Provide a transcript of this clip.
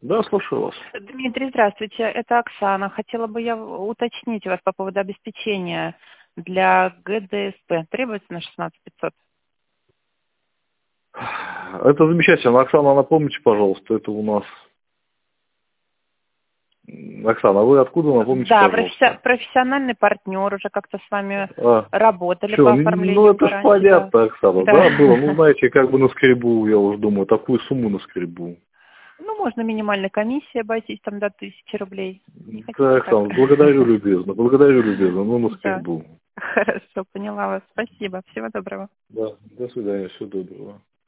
Да, слушаю вас. Дмитрий, здравствуйте. Это Оксана. Хотела бы я уточнить у вас по поводу обеспечения для ГДСП. Требуется на 16500? Это замечательно. Оксана, напомните, пожалуйста, это у нас... Оксана, а вы откуда, напомните, Да, пожалуйста? профессиональный партнер. Уже как-то с вами А, работали все, по ну оформлению это ж гарантии. Да. понятно, Оксана. Да, было. Ну, Да. знаете, как бы наскребу, я уже думаю, такую сумму наскребу. Ну, можно минимальной комиссией обойтись там до 1000 рублей. Не Да, хотите так? Оксана, благодарю любезно, ну Да. наскребу. Хорошо, поняла вас. Спасибо. Всего доброго. Да, до свидания, всего доброго.